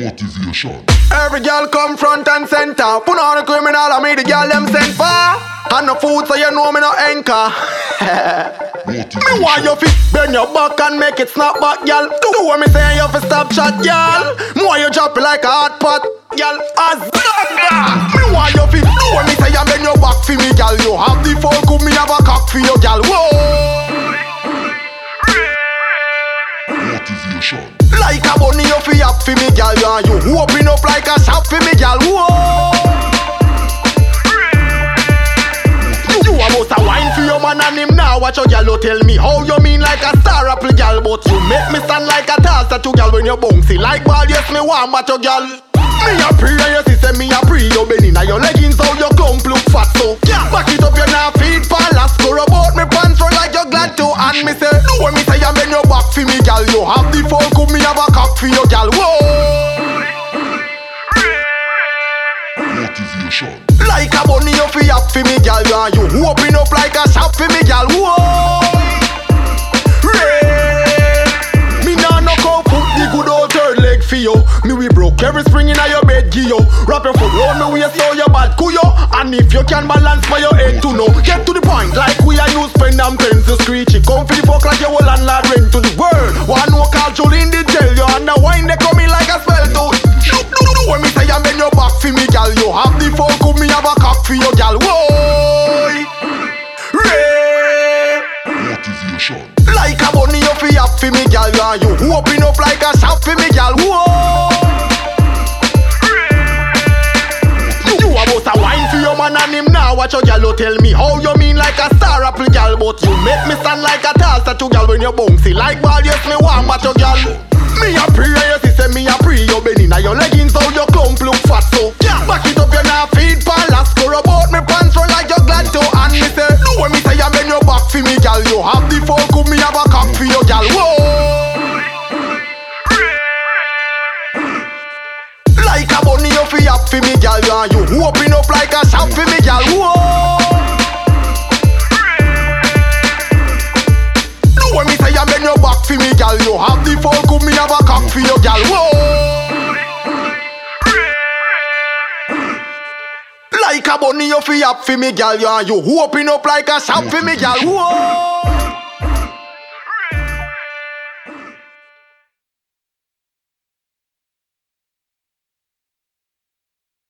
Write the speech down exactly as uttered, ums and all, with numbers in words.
Motivation. Every girl come front and center. Put on a criminal, I made the girl them send far. And no food, so you know me no anchor. Me want you fi bend your back and make it snap back, girl. Do what me say, you fi stop chat, girl. Me want you drop it like a hot pot, girl. As me want you fi do what me say, you bend your back for me, girl. You have the full cook, me have a cock for you, girl. Whoa. Motivation. Like a bunny, you fi up for me, girl. You open up like a shop for me, girl. Whoa. You about a wine for your man and him now. Watch your girl, you tell me how you mean like a star apple, girl. But you make me stand like a toss at you, girl, when you bouncy like ball. Yes, me want watch your girl. Me a pray and you see say me a pray. You bend inna your leggings, how your clump look fat so. Yeah, back it up, you now feed palace. Go about me pants run like you glad to. And me say, do what me say, you bend your back for me, girl. You have the full cook, me have a cock for you, girl. Whoa. Motivation. Like a bunny, you fi up for me, girl. You open up like a shop for me, girl. Whoa. Ray. Me nah no come put the good old third leg for you. Me we broke every spring inna your bed, Gio. Wrap your foot round me waist so your bad kuyo. And if you can balance for your head to know. Get to the point like we are use pen and pencil screechy. Come for the fuck like your whole landlord rent to the world. One no culture in the jail. You and the wine they come in like a spell too. Do do do when me say you bend your back for me, girl. You have the full cook, me have a cock for you, girl. Whoa. Ray. Motivation. Like a bunny, you fi up for me, girl. You open up like a shop for me, girl. Whoa. You about a wine for your man and him now. Watch your girl, you tell me how you mean like a star apple, girl. But you make me stand like a toss at you, girl, when you bouncy like ball. Yes, me want watch your girl. Me a pray, you see say me a pray. You bend inna your leggings, how your clump look fat so. Yeah, back it up, you now feed palace. Go about me pants run like you glad to. And me say, do what me say, you bend your back for me, girl. You have the full cook, me have a cock for you, girl. Whoa. Like a bunny, you fi up for me, girl. You open up like a shop for me, girl. Whoa. Do what me say, you bend your back for me, girl. You have the full cook, me have a cock for you, girl. Whoa. Like a bunny, you fi up for me, girl. You open up like a shop for me, girl. Whoa.